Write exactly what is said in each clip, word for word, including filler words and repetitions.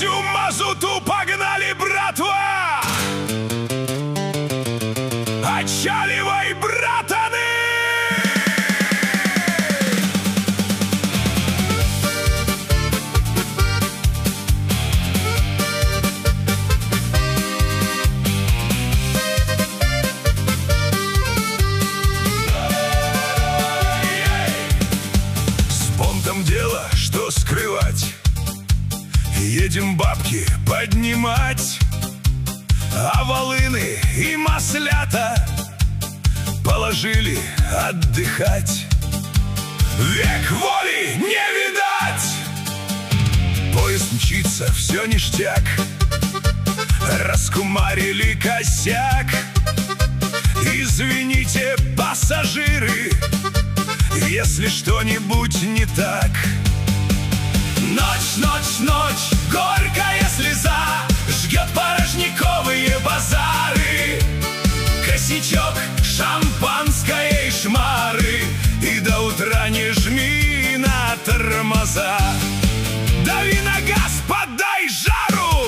всю мазуту погнали, братва! Отчаливай, братаны! С понтом дело, что скрывать. Едем бабки поднимать, а волыны и маслята положили отдыхать. Век воли не видать, поезд мчится, все ништяк. Раскумарили косяк. Извините, пассажиры, если что-нибудь не так. Ночь, ночь, ночь, горькая слеза жгет порожниковые базары. Косячок, шампанское и шмары, и до утра не жми на тормоза. Дави на газ, подай жару.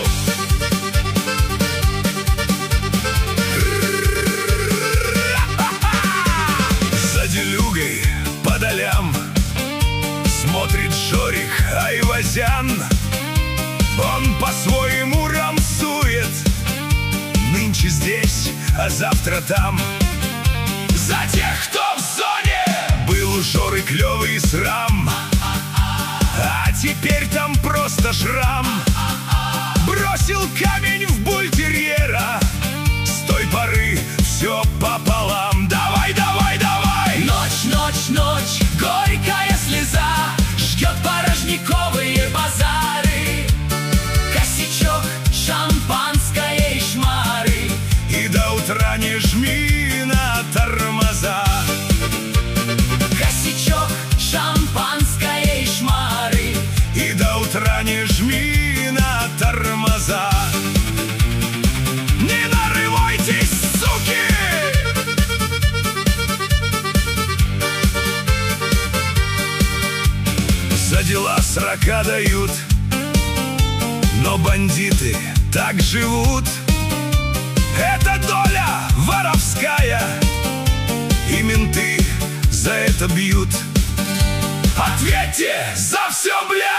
За делюгой по долям смотрит Жорик Айвазян. Он по-своему рамсует. Нынче здесь, а завтра там. За тех, кто в зоне был у Жоры клевый срам, а теперь там просто шрам. Бросил камень в бультерьера, с той поры все пополам. Давай, давай, давай! Ночь, ночь, ночь, горькая слеза жгет порожниковые базары. Косячок, шампанское и шмары, и до утра не жми на тормоза. Косячок, шампанское и шмары, и до утра не жми на тормоза. Не нарывайтесь, суки! За дела срока дают, но бандиты так живут. Это доля воровская, и менты за это бьют. Ответьте за все, бля!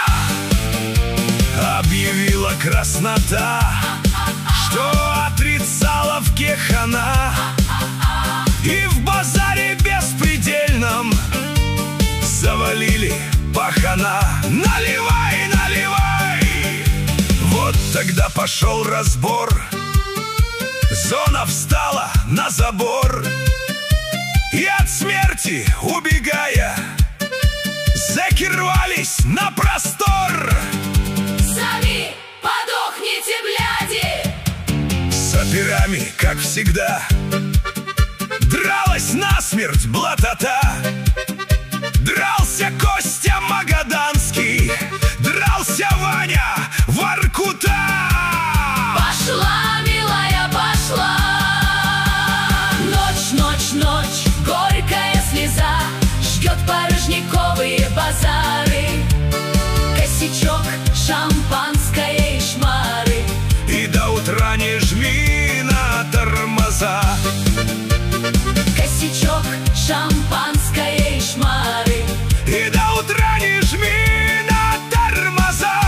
Объявила краснота, что отрицаловке хана, и в базаре беспредельном завалили пахана. Наливай, наливай! Вот тогда пошел разбор. Зона встала на забор, и от смерти убегая, зэки рвались на простор. Сами подохните, бляди! С операми, как всегда, дралась насмерть блатота. Дрался Костя Магаданский, дрался Ваня Воркута. Пошла, милая, пошла! Ночь, ночь, ночь, горькая слеза жгет порожниковые базары. Косячок, шампанское и шмары, и до утра не жми на тормоза. Косячок, шампанское и шмары, и до утра не жми на тормоза.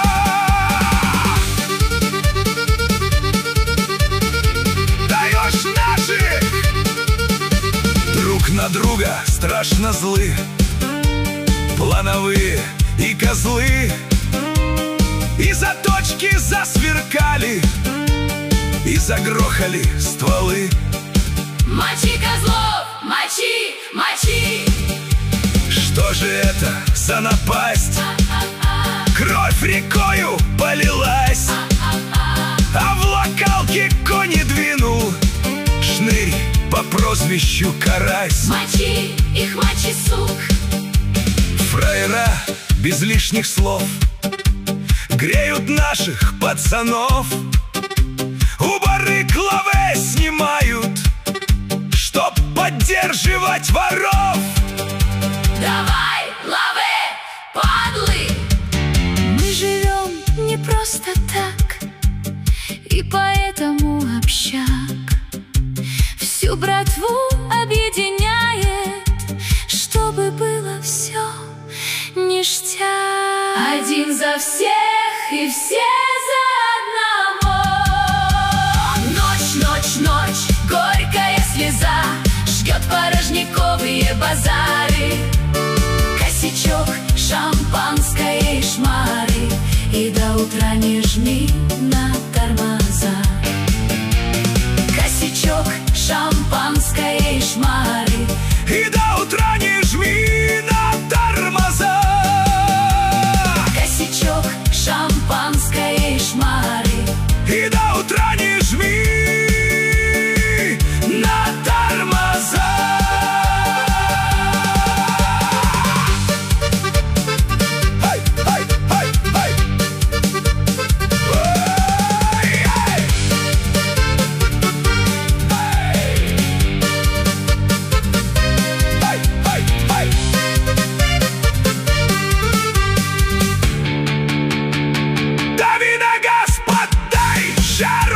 Даешь наших! Друг на друга страшно злы, плановые и козлы, и заточки засверкали, и загрохали стволы. мочи козлов, мочи, мочи! Что же это за напасть? Кровь рекою полилась, а в локалке кони двинул шнырь по прозвищу Карась. Мочи их, мочи, сук! Фраера без лишних слов греют наших пацанов. У бары клаве снимают, чтоб поддерживать воров. Давай, лаве, падлы! Мы живем не просто так. один за всех и все за одного. Ночь, ночь, ночь, горькая слеза жгет порожниковые базары. Косячок, шампанское и шмары, и до утра не жми на тормоза. Косячок, шампанское и шмары, и до утра не жми на тормоза. Косячок, шампанское и шмары, и до утра не жми на тормоза. Ай, ай, ай, ай. Ой, ай. Ай, ай, ай. Дави на газ, поддай жару.